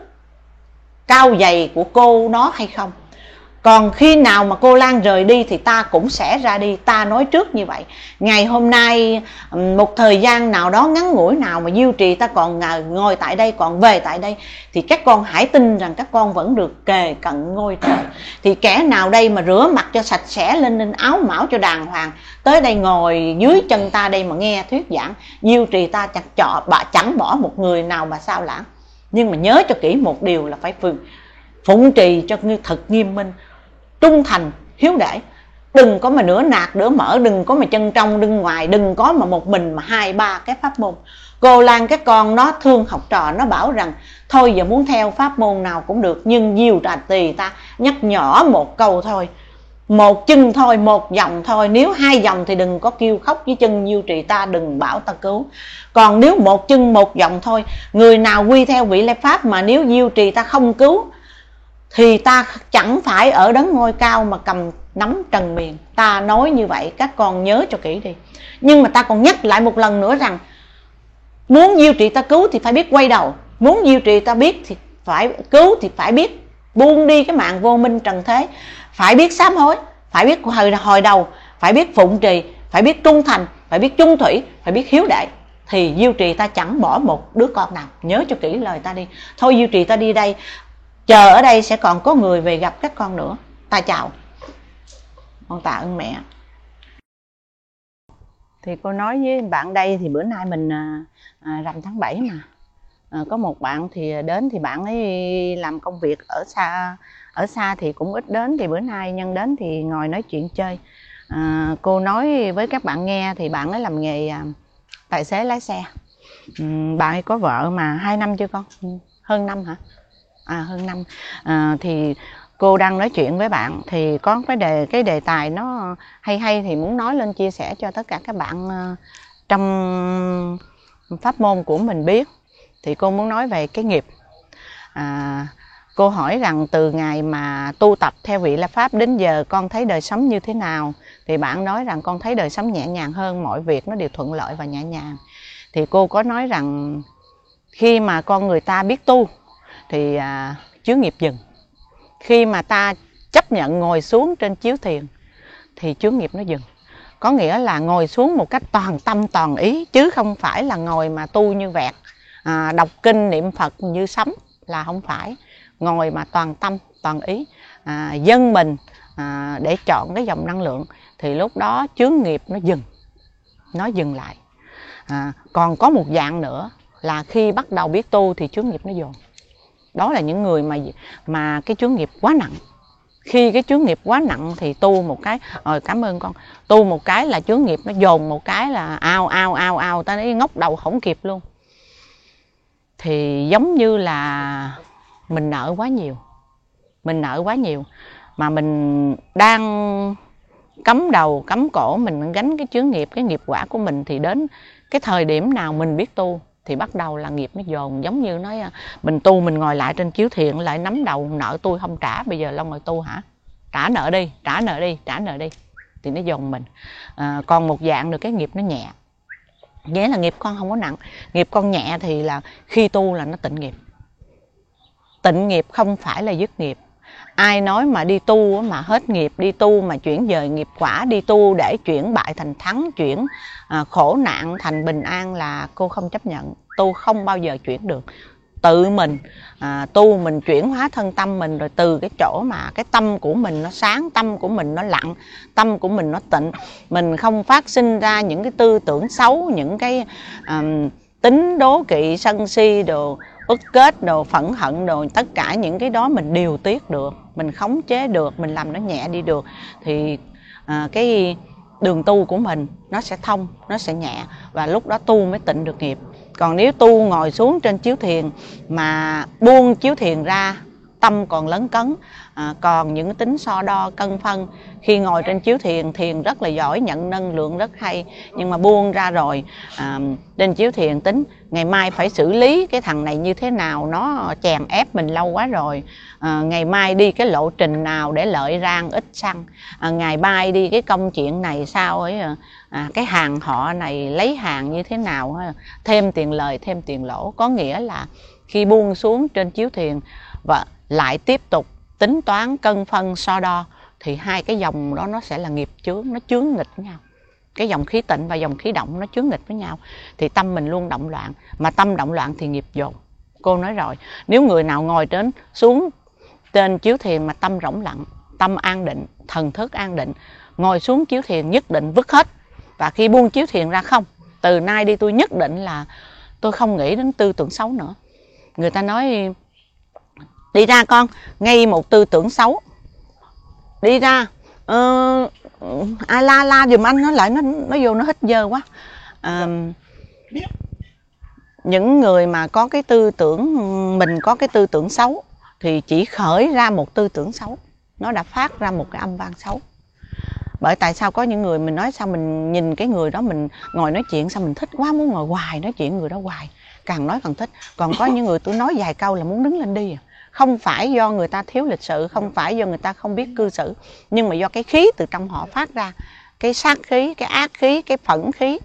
cao dày của cô nó hay không. Còn khi nào mà cô Lan rời đi thì ta cũng sẽ ra đi. Ta nói trước như vậy. Ngày hôm nay một thời gian nào đó ngắn ngủi nào mà diêu trì ta còn ngồi tại đây, còn về tại đây, thì các con hãy tin rằng các con vẫn được kề cận ngôi trời. Thì kẻ nào đây mà rửa mặt cho sạch sẽ, lên áo mão cho đàng hoàng, tới đây ngồi dưới chân ta đây mà nghe thuyết giảng, diêu trì ta chẳng bỏ một người nào mà sao lãng. Nhưng mà nhớ cho kỹ một điều là phải phụng trì cho thật nghiêm minh, trung thành, hiếu đệ. đừng có mà nửa nạc nửa mỡ, đừng có mà chân trong đừng ngoài, đừng có mà một mình mà 2-3 cái pháp môn. Cô Lan cái con nó thương học trò, nó bảo rằng thôi giờ muốn theo pháp môn nào cũng được, nhưng Diêu Trà Tỳ ta nhắc nhỏ một câu thôi, một chân thôi, một dòng thôi, nếu 2 dòng thì đừng có kêu khóc với chân Diêu Trì ta, đừng bảo ta cứu. Còn nếu một chân một dòng thôi, người nào quy theo vị Lê Pháp mà nếu Diêu Trì ta không cứu thì ta chẳng phải ở đấng ngôi cao mà cầm nắm trần miền. Ta nói như vậy các con nhớ cho kỹ đi. Nhưng mà ta còn nhắc lại một lần nữa rằng muốn Diêu Trì ta cứu thì phải biết quay đầu, muốn Diêu Trì ta biết thì phải cứu thì phải biết buông đi cái mạng vô minh trần thế, phải biết sám hối, phải biết hồi đầu, phải biết phụng trì, phải biết trung thành, phải biết chung thủy, phải biết hiếu đệ, thì Diêu Trì ta chẳng bỏ một đứa con nào. Nhớ cho kỹ lời ta đi. Thôi Diêu Trì ta đi đây, chờ ở đây sẽ còn có người về gặp các con nữa. Ta chào. Con tạ ơn mẹ. Thì cô nói với bạn đây thì bữa nay mình rằm tháng 7 mà. Có một bạn thì đến thì bạn ấy làm công việc ở xa thì cũng ít đến, thì bữa nay nhân đến thì ngồi nói chuyện chơi. Cô nói với các bạn nghe thì bạn ấy làm nghề tài xế lái xe. Bạn ấy có vợ mà 2 năm chưa con? Hơn năm hả? Hơn năm. Thì cô đang nói chuyện với bạn thì có cái đề tài nó hay thì muốn nói lên chia sẻ cho tất cả các bạn trong pháp môn của mình biết. Thì cô muốn nói về cái nghiệp. Cô hỏi rằng từ ngày mà tu tập theo vị La Pháp đến giờ con thấy đời sống như thế nào? Thì bạn nói rằng con thấy đời sống nhẹ nhàng hơn, mọi việc nó đều thuận lợi và nhẹ nhàng. Thì cô có nói rằng khi mà con người ta biết tu thì chướng nghiệp dừng. Khi mà ta chấp nhận ngồi xuống trên chiếu thiền thì chướng nghiệp nó dừng. Có nghĩa là ngồi xuống một cách toàn tâm toàn ý, chứ không phải là ngồi mà tu như vẹt, đọc kinh niệm Phật như sấm, là không phải. Ngồi mà toàn tâm toàn ý, dâng mình để chọn cái dòng năng lượng, thì lúc đó chướng nghiệp nó dừng lại. Còn có một dạng nữa là khi bắt đầu biết tu thì chướng nghiệp nó dồn. Đó là những người mà cái chướng nghiệp quá nặng. Khi cái chướng nghiệp quá nặng thì tu một cái, cảm ơn con, tu một cái là chướng nghiệp nó dồn một cái là ao ta nói ngóc đầu không kịp luôn. Thì giống như là mình nợ quá nhiều. Mình nợ quá nhiều mà mình đang cắm đầu cắm cổ mình gánh cái chướng nghiệp, cái nghiệp quả của mình, thì đến cái thời điểm nào mình biết tu thì bắt đầu là nghiệp nó dồn. Giống như nói mình tu, mình ngồi lại trên chiếu thiền lại nắm đầu, nợ tôi không trả, bây giờ lo ngồi tu hả? Trả nợ đi, trả nợ đi, trả nợ đi, thì nó dồn mình. Còn một dạng được cái nghiệp nó nhẹ, nghĩa là nghiệp con không có nặng. Nghiệp con nhẹ thì là khi tu là nó tịnh nghiệp. Tịnh nghiệp không phải là dứt nghiệp. Ai nói mà đi tu mà hết nghiệp, đi tu mà chuyển dời nghiệp quả, đi tu để chuyển bại thành thắng, chuyển khổ nạn thành bình an là cô không chấp nhận. Tu không bao giờ chuyển được. Tự mình tu, mình chuyển hóa thân tâm mình, rồi từ cái chỗ mà cái tâm của mình nó sáng, tâm của mình nó lặng, tâm của mình nó tịnh, mình không phát sinh ra những cái tư tưởng xấu, những cái tính đố kỵ, sân si đồ, ức kết đồ, phẫn hận đồ, tất cả những cái đó mình điều tiết được, mình khống chế được, mình làm nó nhẹ đi được, thì cái đường tu của mình nó sẽ thông, nó sẽ nhẹ, và lúc đó tu mới tịnh được nghiệp. Còn nếu tu ngồi xuống trên chiếu thiền mà buông chiếu thiền ra, tâm còn lấn cấn, còn những tính so đo cân phân. Khi ngồi trên chiếu thiền, thiền rất là giỏi, nhận năng lượng rất hay, nhưng mà buông ra rồi, trên chiếu thiền tính ngày mai phải xử lý cái thằng này như thế nào, nó chèn ép mình lâu quá rồi, ngày mai đi cái lộ trình nào để lợi rang ít xăng, ngày mai đi cái công chuyện này sao ấy, cái hàng họ này lấy hàng như thế nào, thêm tiền lời thêm tiền lỗ. Có nghĩa là khi buông xuống trên chiếu thiền và lại tiếp tục tính toán cân phân so đo, thì hai cái dòng đó nó sẽ là nghiệp chướng, nó chướng nghịch với nhau. Cái dòng khí tịnh và dòng khí động nó chướng nghịch với nhau, thì tâm mình luôn động loạn, mà tâm động loạn thì nghiệp dồn. Cô nói rồi, nếu người nào ngồi xuống trên chiếu thiền mà tâm rỗng lặng, tâm an định, thần thức an định, ngồi xuống chiếu thiền nhất định vứt hết. Và khi buông chiếu thiền ra, không, từ nay đi tôi nhất định là tôi không nghĩ đến tư tưởng xấu nữa. Người ta nói đi ra con, ngay một tư tưởng xấu đi ra, Ai la giùm anh, nó lại nó vô nó hít dơ quá. Những người mà có cái tư tưởng, mình có cái tư tưởng xấu thì chỉ khởi ra một tư tưởng xấu, nó đã phát ra một cái âm vang xấu. Bởi tại sao có những người mình nói sao mình nhìn cái người đó mình ngồi nói chuyện sao mình thích quá, muốn ngồi hoài nói chuyện người đó hoài, càng nói càng thích. Còn có những người tôi nói vài câu là muốn đứng lên đi. Không phải do người ta thiếu lịch sự, không phải do người ta không biết cư xử, nhưng mà do cái khí từ trong họ phát ra, cái sát khí, cái ác khí, cái phẫn khí,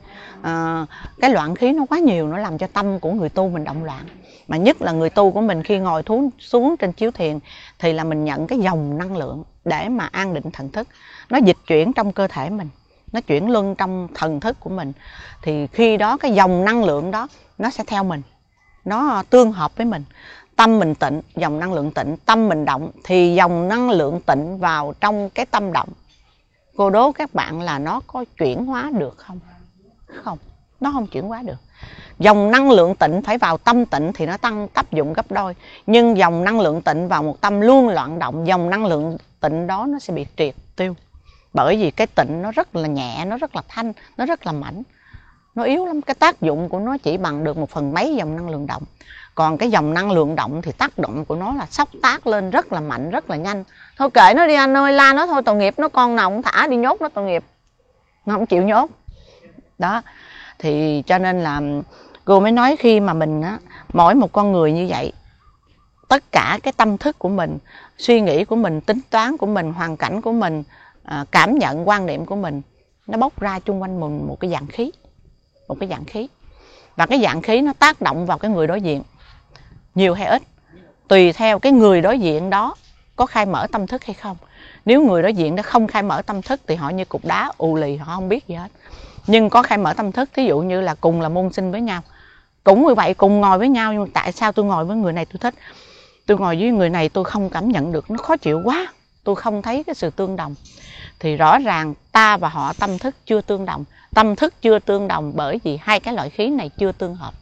cái loạn khí nó quá nhiều, nó làm cho tâm của người tu mình động loạn. Mà nhất là người tu của mình khi ngồi xuống trên chiếu thiền thì là mình nhận cái dòng năng lượng để mà an định thần thức, nó dịch chuyển trong cơ thể mình, nó chuyển luân trong thần thức của mình. Thì khi đó cái dòng năng lượng đó nó sẽ theo mình, nó tương hợp với mình. Tâm mình tịnh, dòng năng lượng tịnh, tâm mình động thì dòng năng lượng tịnh vào trong cái tâm động. Cô đố các bạn là nó có chuyển hóa được không? Không, nó không chuyển hóa được. Dòng năng lượng tịnh phải vào tâm tịnh thì nó tăng tác dụng gấp đôi. Nhưng dòng năng lượng tịnh vào một tâm luôn loạn động, dòng năng lượng tịnh đó nó sẽ bị triệt tiêu. Bởi vì cái tịnh nó rất là nhẹ, nó rất là thanh, nó rất là mảnh, nó yếu lắm. Cái tác dụng của nó chỉ bằng được 1/mấy dòng năng lượng động. Còn cái dòng năng lượng động thì tác động của nó là xóc tác lên rất là mạnh, rất là nhanh. Thôi kệ nó đi anh ơi, la nó thôi, tội nghiệp nó, con nào cũng thả đi nhốt nó tội nghiệp, nó không chịu nhốt. Đó, thì cho nên là cô mới nói khi mà mình á, mỗi một con người như vậy, tất cả cái tâm thức của mình, suy nghĩ của mình, tính toán của mình, hoàn cảnh của mình, cảm nhận, quan niệm của mình, nó bốc ra chung quanh mình một cái dạng khí. Một cái dạng khí. Và cái dạng khí nó tác động vào cái người đối diện, nhiều hay ít, tùy theo cái người đối diện đó có khai mở tâm thức hay không. Nếu người đối diện đó không khai mở tâm thức thì họ như cục đá ù lì, họ không biết gì hết. Nhưng có khai mở tâm thức, thí dụ như là cùng là môn sinh với nhau, cũng như vậy, cùng ngồi với nhau, nhưng tại sao tôi ngồi với người này tôi thích, tôi ngồi với người này tôi không cảm nhận được, nó khó chịu quá, tôi không thấy cái sự tương đồng. Thì rõ ràng ta và họ tâm thức chưa tương đồng. Tâm thức chưa tương đồng bởi vì hai cái loại khí này chưa tương hợp.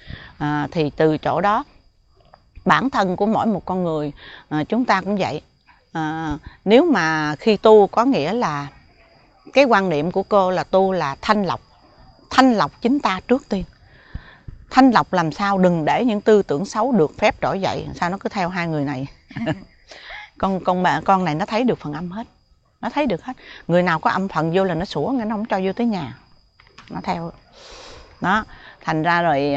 Thì từ chỗ đó, bản thân của mỗi một con người, chúng ta cũng vậy. Nếu mà khi tu có nghĩa là cái quan niệm của cô là tu là thanh lọc chính ta trước tiên. Thanh lọc làm sao đừng để những tư tưởng xấu được phép trỗi dậy. Sao nó cứ theo hai người này. con này nó thấy được phần âm hết, nó thấy được hết. Người nào có âm phần vô là nó sủa, nó không cho vô tới nhà, nó theo đó. Thành ra rồi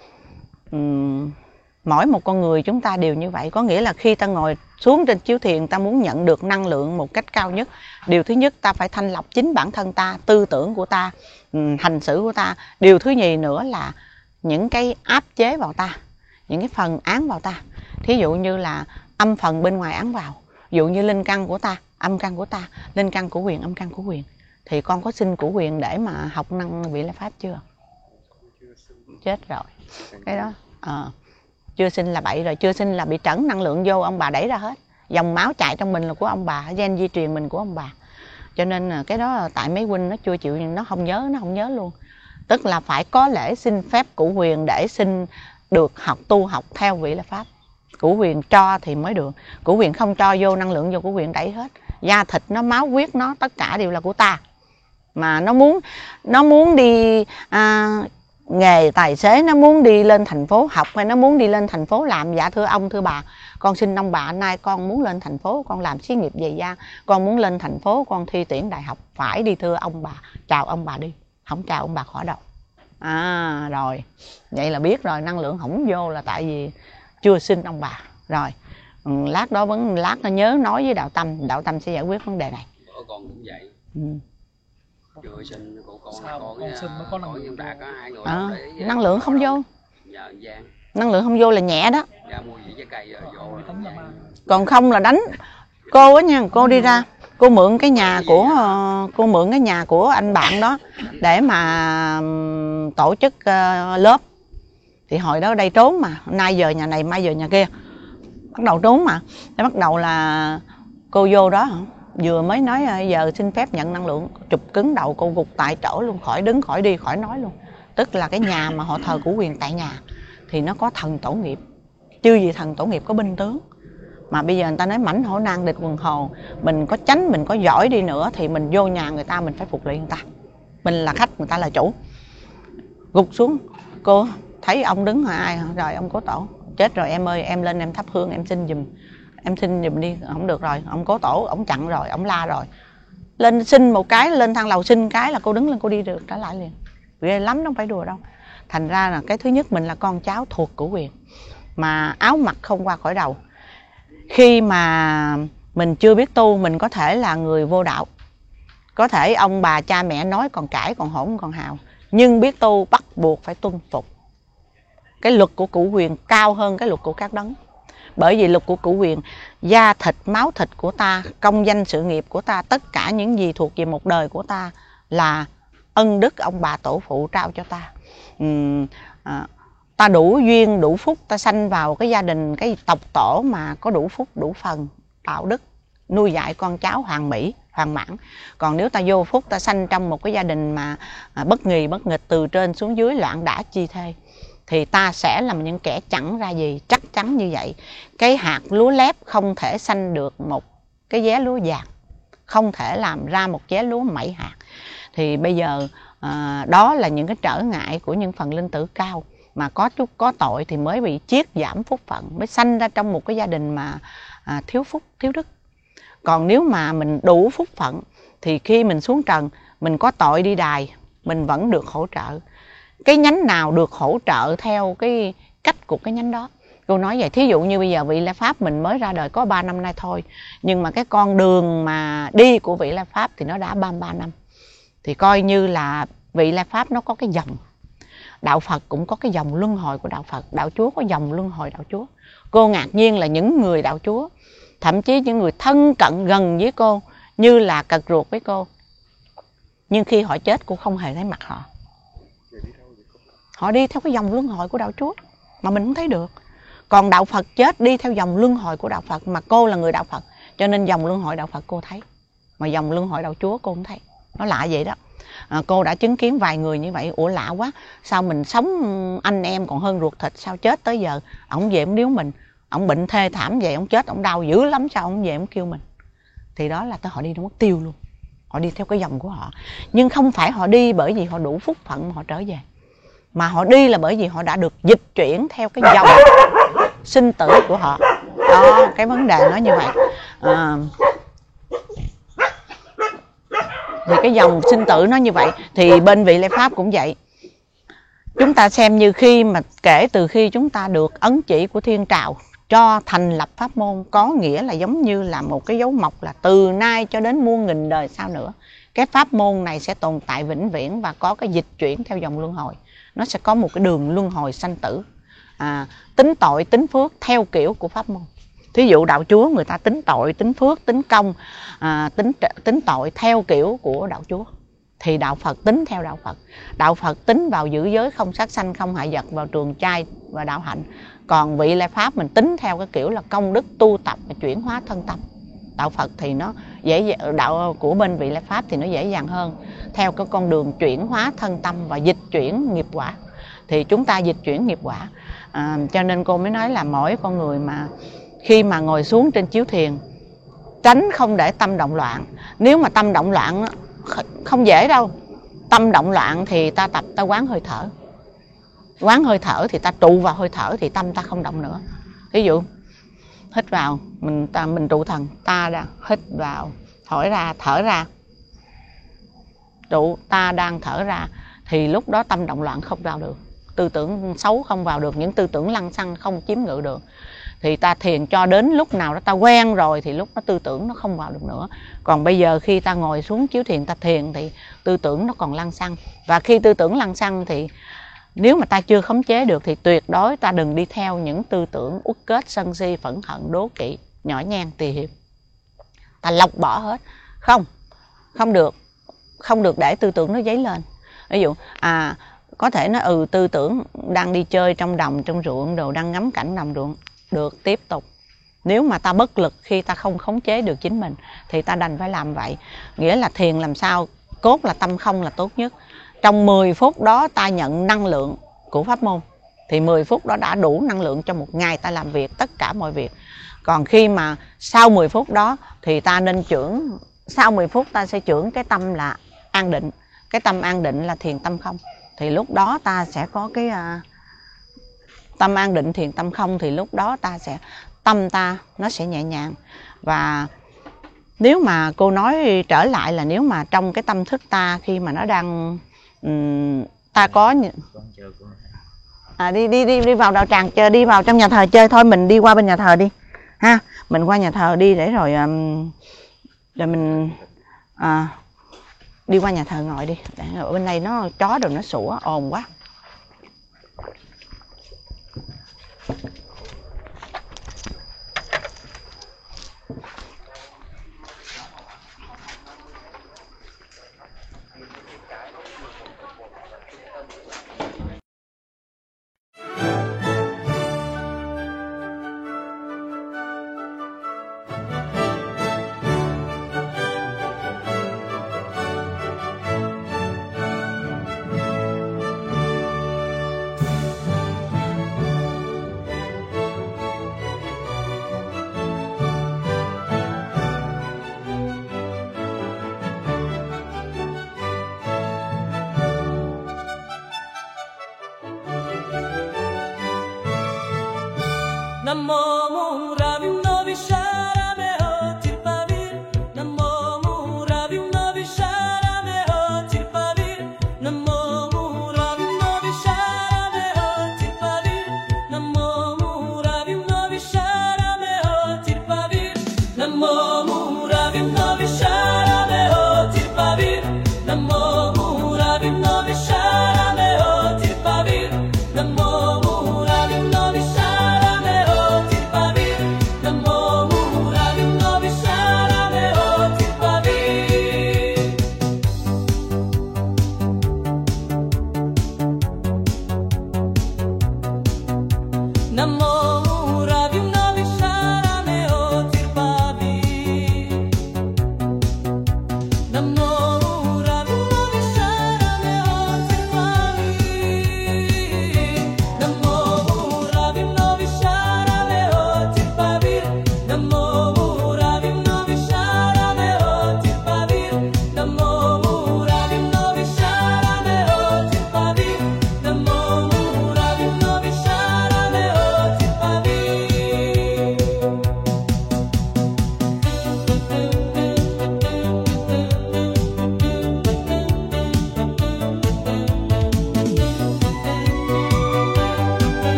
mỗi một con người chúng ta đều như vậy. Có nghĩa là khi ta ngồi xuống trên chiếu thiền, ta muốn nhận được năng lượng một cách cao nhất, điều thứ nhất ta phải thanh lọc chính bản thân ta, tư tưởng của ta, hành xử của ta. Điều thứ nhì nữa là những cái áp chế vào ta, những cái phần án vào ta. Thí dụ như là âm phần bên ngoài án vào, ví dụ như linh căn của ta, âm căn của ta, linh căn của quyền, âm căn của quyền. Thì con có xin của quyền để mà học năng vị lai pháp chưa? Chết rồi. Cái đó chưa xin là bậy rồi. Chưa xin là bị trẫn năng lượng vô, ông bà đẩy ra hết. Dòng máu chạy trong mình là của ông bà, gen di truyền mình của ông bà. Cho nên cái đó là tại mấy huynh nó chưa chịu, nó không nhớ luôn. Tức là phải có lễ xin phép của quyền để xin được tu học theo vị lai pháp. Của quyền cho thì mới được. Của quyền không cho vô, năng lượng vô của quyền đẩy hết. Da thịt nó, máu huyết nó, tất cả đều là của ta. Mà nó muốn đi nghề tài xế, nó muốn đi lên thành phố học, hay nó muốn đi lên thành phố làm, dạ thưa ông thưa bà, con xin ông bà nay con muốn lên thành phố, con làm xí nghiệp về da, con muốn lên thành phố, con thi tuyển đại học, phải đi thưa ông bà, chào ông bà đi, không chào ông bà khỏi đâu. Rồi vậy là biết rồi, năng lượng không vô là tại vì chưa xin ông bà. Rồi lát nó nhớ nói với Đạo Tâm sẽ giải quyết vấn đề này. Con cũng vậy. Chưa sinh của con sinh mới có năng lượng đã có hai người năng lượng không vô. Năng lượng không vô là nhẹ đó. Còn không là đánh cô á nha. Cô đi ra, cô mượn cái nhà của anh bạn đó để mà tổ chức lớp. Thì hồi đó ở đây trốn mà, nay giờ nhà này mai giờ nhà kia, bắt đầu trốn mà. Thế bắt đầu là cô vô đó vừa mới nói giờ xin phép nhận năng lượng, chụp cứng đầu cô gục tại chỗ luôn, khỏi đứng khỏi đi khỏi nói luôn. Tức là cái nhà mà họ thờ của quyền tại nhà thì nó có thần tổ nghiệp, chứ gì thần tổ nghiệp có binh tướng, Mà bây giờ người ta nói mãnh hổ nan địch quần hồn, mình có chánh, mình có giỏi đi nữa thì mình vô nhà người ta mình phải phục luyện người ta. Mình là khách, người ta là chủ. Gục xuống, cô thấy ông đứng là ai rồi, ông Cố Tổ. Chết rồi em ơi, em lên em thắp hương em xin giùm. Em xin giùm đi, không được rồi, ông Cố Tổ, ông chặn rồi, ông la rồi. Lên xin một cái, lên thang lầu xin cái là cô đứng lên cô đi được trở lại liền. Ghê lắm, nó không phải đùa đâu. Thành ra là cái thứ nhất mình là con cháu thuộc cửu quyền, mà áo mặc không qua khỏi đầu. Khi mà mình chưa biết tu, mình có thể là người vô đạo, có thể ông bà cha mẹ nói còn cãi còn hỗn còn hào, nhưng biết tu bắt buộc phải tuân phục. Cái luật của cửu quyền cao hơn cái luật của các đấng. Bởi vì luật của cửu quyền, da thịt máu thịt của ta, công danh sự nghiệp của ta, tất cả những gì thuộc về một đời của ta là ân đức ông bà tổ phụ trao cho ta. Ta đủ duyên đủ phúc, ta sanh vào cái gia đình, cái tộc tổ mà có đủ phúc đủ phần đạo đức, nuôi dạy con cháu hoàn mỹ hoàn mãn. Còn nếu ta vô phúc, ta sanh trong một cái gia đình mà bất nghì bất nghịch, từ trên xuống dưới loạn đả chi thê, thì ta sẽ là những kẻ chẳng ra gì. Chắc chắn như vậy. Cái hạt lúa lép không thể sanh được một cái vé lúa vàng, không thể làm ra một vé lúa 7 hạt. Thì bây giờ đó là những cái trở ngại của những phần linh tử cao, mà có chút có tội thì mới bị chiết giảm phúc phận, mới sanh ra trong một cái gia đình mà thiếu phúc thiếu đức. Còn nếu mà mình đủ phúc phận thì khi mình xuống trần, mình có tội đi đài, mình vẫn được hỗ trợ. Cái nhánh nào được hỗ trợ theo cái cách của cái nhánh đó. Cô nói vậy, thí dụ như bây giờ vị La Pháp mình mới ra đời có 3 năm nay thôi, nhưng mà cái con đường mà đi của vị La Pháp thì nó đã 33 năm. Thì coi như là vị La Pháp nó có cái dòng. Đạo Phật cũng có cái dòng luân hồi của Đạo Phật, Đạo Chúa có dòng luân hồi Đạo Chúa. Cô ngạc nhiên là những người Đạo Chúa, thậm chí những người thân cận gần với cô, như là cật ruột với cô, nhưng khi họ chết cô không hề thấy mặt họ. Họ đi theo cái dòng luân hồi của Đạo Chúa mà mình không thấy được. Còn Đạo Phật chết đi theo dòng luân hồi của Đạo Phật, mà cô là người Đạo Phật, cho nên dòng luân hồi Đạo Phật cô thấy, mà dòng luân hồi Đạo Chúa cô không thấy. Nó lạ vậy đó. Cô đã chứng kiến vài người như vậy. Ủa lạ quá, sao mình sống anh em còn hơn ruột thịt, sao chết tới giờ ổng về ổng điếu mình, ổng bệnh thê thảm vậy, ổng chết ổng đau dữ lắm, sao ổng về ổng kêu mình. Thì đó là tới họ đi nó mất tiêu luôn. Họ đi theo cái dòng của họ. Nhưng không phải họ đi bởi vì họ đủ phúc phận mà họ trở về, mà họ đi là bởi vì họ đã được dịch chuyển theo cái dòng sinh tử của họ. Đó, cái vấn đề nó như vậy. Thì cái dòng sinh tử nó như vậy. Thì bên vị Lê Pháp cũng vậy. Chúng ta xem như khi mà kể từ khi chúng ta được ấn chỉ của Thiên Trào cho thành lập pháp môn, có nghĩa là giống như là một cái dấu mộc, là từ nay cho đến muôn nghìn đời sau nữa, cái pháp môn này sẽ tồn tại vĩnh viễn và có cái dịch chuyển theo dòng luân hồi. Nó sẽ có một cái đường luân hồi sanh tử, tính tội tính phước theo kiểu của pháp môn. Thí dụ Đạo Chúa người ta tính tội tính phước tính công, tính tội theo kiểu của Đạo Chúa. Thì Đạo Phật tính theo Đạo Phật. Đạo Phật tính vào giữ giới, không sát sanh, không hại vật, vào trường trai và đạo hạnh. Còn vị Lê Pháp mình tính theo cái kiểu là công đức tu tập và chuyển hóa thân tâm. Đạo Phật thì nó dễ, đạo của bên vị Lê Pháp thì nó dễ dàng hơn, theo cái con đường chuyển hóa thân tâm và dịch chuyển nghiệp quả. Thì chúng ta dịch chuyển nghiệp quả. Cho nên cô mới nói là mỗi con người mà khi mà ngồi xuống trên chiếu thiền, tránh không để tâm động loạn. Nếu mà tâm động loạn không dễ đâu. Tâm động loạn thì ta tập ta quán hơi thở. Quán hơi thở thì ta trụ vào hơi thở thì tâm ta không động nữa. Ví dụ hít vào, mình trụ thần, ta đang hít vào, thổi ra, thở ra. Trụ, ta đang thở ra, thì lúc đó tâm động loạn không vào được. Tư tưởng xấu không vào được, những tư tưởng lăng xăng không chiếm ngự được. Thì ta thiền cho đến lúc nào đó ta quen rồi thì lúc đó tư tưởng nó không vào được nữa. Còn bây giờ khi ta ngồi xuống chiếu thiền ta thiền thì tư tưởng nó còn lăng xăng. Và khi tư tưởng lăng xăng thì nếu mà ta chưa khống chế được thì tuyệt đối ta đừng đi theo những tư tưởng uất kết, sân si, phẫn hận, đố kỵ, nhỏ nhen, tỳ hiềm. Ta lọc bỏ hết. Không được để tư tưởng nó dấy lên. Ví dụ có thể nó tư tưởng đang đi chơi trong đồng, trong ruộng đồ, đang ngắm cảnh đồng ruộng, được tiếp tục. Nếu mà ta bất lực khi ta không khống chế được chính mình thì ta đành phải làm vậy. Nghĩa là thiền làm sao cốt là tâm không là tốt nhất. Trong 10 phút đó ta nhận năng lượng của pháp môn thì 10 phút đó đã đủ năng lượng cho một ngày ta làm việc tất cả mọi việc. Còn khi mà sau 10 phút đó thì ta nên chưởng, sau 10 phút ta sẽ chưởng cái tâm là an định. Cái tâm an định là thiền tâm không. Thì lúc đó ta sẽ có cái tâm an định thiền tâm không, thì lúc đó ta sẽ, tâm ta nó sẽ nhẹ nhàng. Và nếu mà cô nói trở lại là nếu mà trong cái tâm thức ta khi mà nó đang ta có đi vào đạo tràng chơi, đi vào trong nhà thờ chơi thôi, mình đi qua bên nhà thờ đi ha, mình qua nhà thờ đi để rồi mình đi qua nhà thờ ngồi đi, để ở bên đây nó chó rồi nó sủa ồn quá. Nam mô Mu Ra Vishnu Visharameho Tirpavir. Nam mô Mu Ra Vishnu Visharameho Tirpavir. Nam mô Mu Ra Vishnu Visharameho Tirpavir. Nam mô Mu Ra Vishnu Visharameho Tirpavir. Nam mô